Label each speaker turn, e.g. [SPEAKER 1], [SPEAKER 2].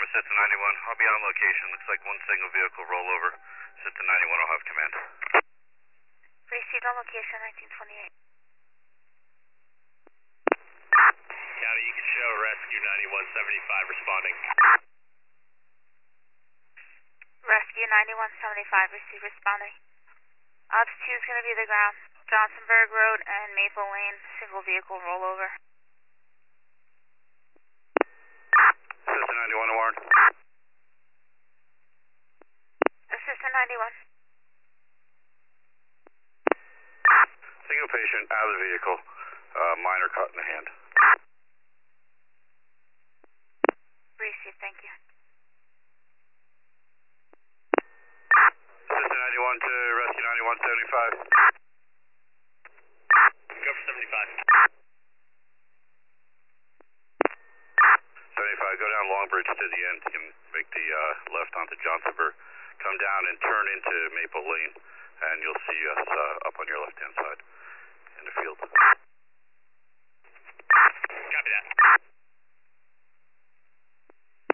[SPEAKER 1] System 91. I'll be on location. Looks like one single vehicle rollover. System 91 will have command.
[SPEAKER 2] Received on location, 1928.
[SPEAKER 3] County, you can show Rescue 9175 responding.
[SPEAKER 2] Rescue 9175, receive responding. Altitude is going to be the ground. Johnsonburg Road and Maple Lane, single vehicle rollover.
[SPEAKER 1] System 91 to Warren.
[SPEAKER 2] Assistant 91.
[SPEAKER 1] Single patient out of the vehicle. Minor cut in the hand.
[SPEAKER 2] Received, thank you.
[SPEAKER 1] System 91 to Rescue 9175.
[SPEAKER 3] Go for 75.
[SPEAKER 1] 75, go down Long Bridge to the end. You can make the left onto Johnsonburg. Come down and turn into Maple Lane, and you'll see us up on your left-hand side in the field.